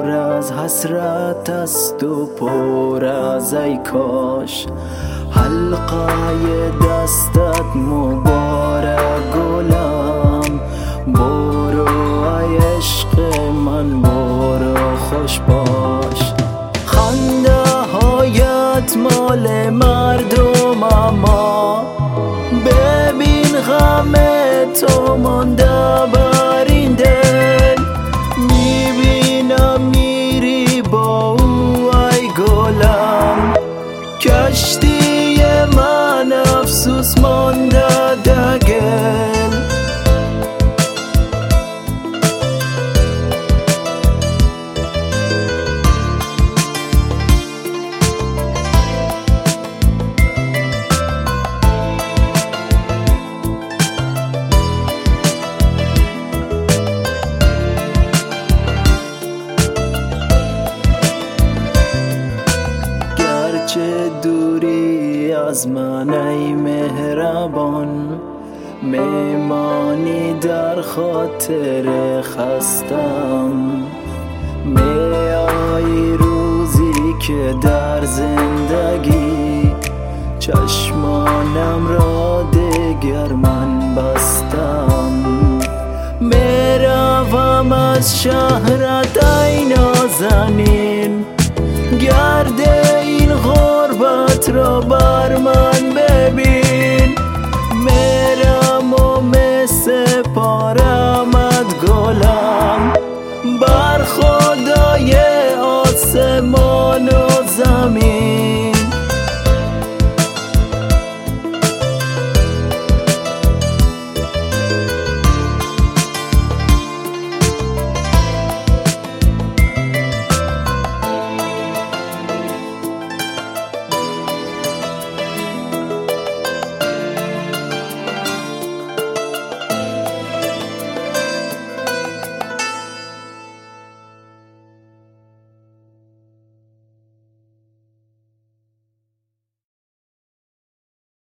پر از حسرت است و پر از ای کاش. حلقه دستت مبارک گلم، برو ای عشق من برو خوش باش. خنده هایت مال مردم اما ببین غم تو مانده بر این دل. میبینم میری با او ای گلم، کشتی من افسوس مانده دگل. چه دوری از من ای مهربان، میمانی در خاطر خستم. میایی روزی که در زندگی چشمانم را دگر من بستم. میروم از شهرت ای نازنین،